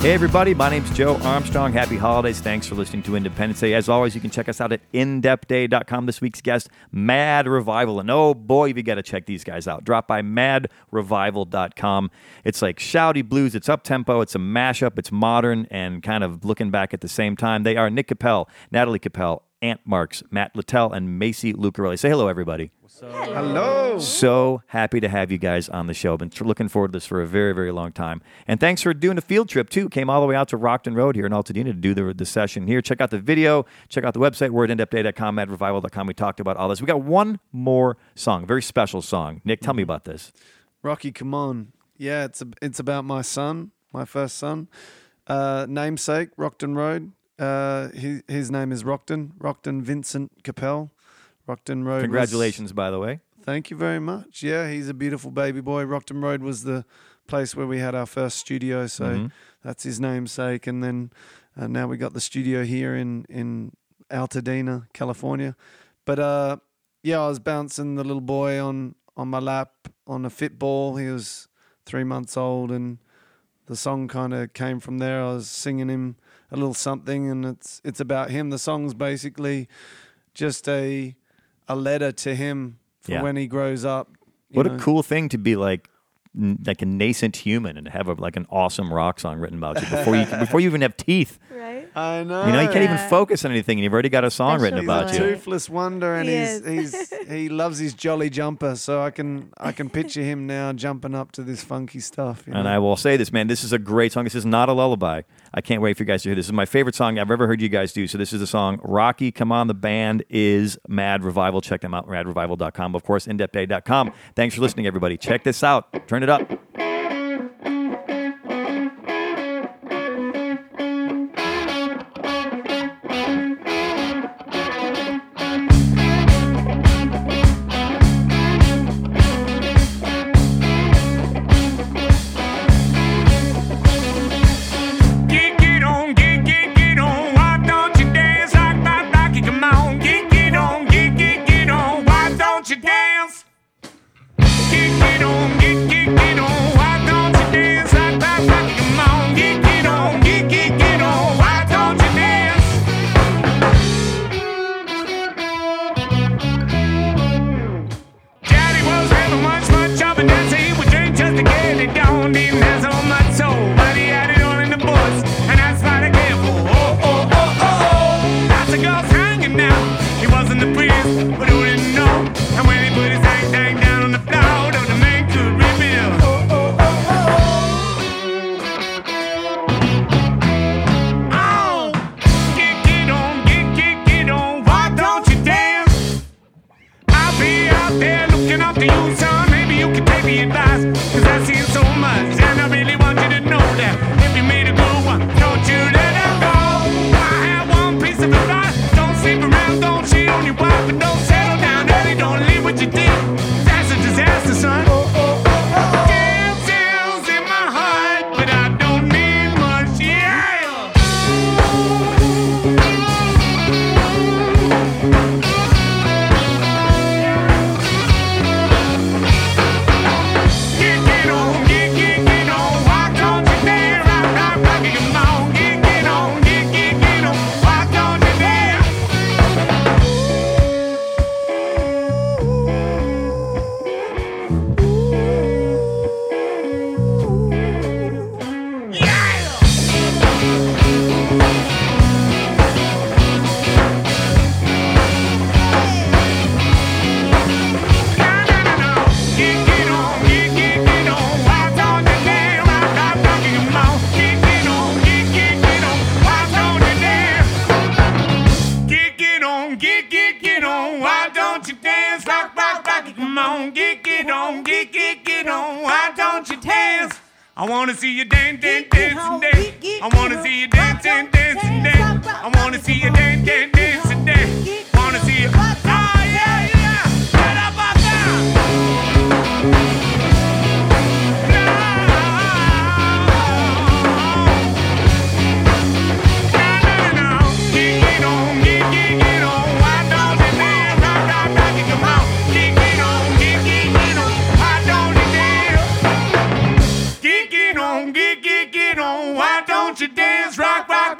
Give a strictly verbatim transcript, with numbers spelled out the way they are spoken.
Hey everybody, my name's Joe Armstrong. Happy holidays. Thanks for listening to Independence Day. As always, you can check us out at in depth day dot com. This week's guest, Mad Revival. And oh boy, you got to check these guys out. Drop by mad revival dot com. It's like shouty blues. It's up-tempo. It's a mashup. It's modern and kind of looking back at the same time. They are Nick Capel, Natalie Capel, Ant Marks, Matt Littell, and Macy Lucarelli. Say hello, everybody. Hello. Hello. So happy to have you guys on the show. Been tr- looking forward to this for a very, very long time. And thanks for doing a field trip, too. Came all the way out to Rockton Road here in Altadena to do the, the session here. Check out the video. Check out the website. We're at in depth day dot com, mad revival dot com. We talked about all this. We got one more song, very special song. Nick, tell me about this. Rocky, come on. Yeah, it's a, it's about my son, my first son. Uh, namesake, Rockton Road. Uh, his, his name is Rockton, Rockton Vincent Capel. Rockton Road. Congratulations, was, by the way. Thank you very much. Yeah, he's a beautiful baby boy. Rockton Road was the place where we had our first studio, so mm-hmm. that's his namesake. And then uh, now we got the studio here in, in Altadena, California. But uh, yeah, I was bouncing the little boy on, on my lap on a fit ball. He was three months old, and the song kind of came from there. I was singing him a little something, and it's it's about him. The song's basically just a a letter to him for yeah. when he grows up. What know. a cool thing to be like, n- like a nascent human and to have a, like an awesome rock song written about you before you before you even have teeth. Right. I know. You know, you can't yeah. even focus on anything, and you've already got a song That's written so about He's you. a toothless wonder, and He he's is. he's he loves his jolly jumper. So I can I can picture him now jumping up to this funky stuff. You know? And I will say this, man, this is a great song. This is not a lullaby. I can't wait for you guys to hear this. This is my favorite song I've ever heard you guys do. So this is the song Rocky, Come On. The band is Mad Revival. Check them out, mad revival dot com. Of course, in depth day dot com. Thanks for listening, everybody. Check this out. Turn it up. I wanna see you dance, dance, dance, and dance. I wanna see you dance, dance, dance, and dance. I wanna see you dance, dance, dance, and dance. Wanna see you. Oh yeah, yeah. Get up, up, down. No. No, no, no. Get, get on, get, get, get on. Why don't you dance? Rock, rock, rock it, come on. Get, get on, get, get, get on. Why don't you dance? Get, get on, get, get, get on. Why don't Won't you dance, rock, rock,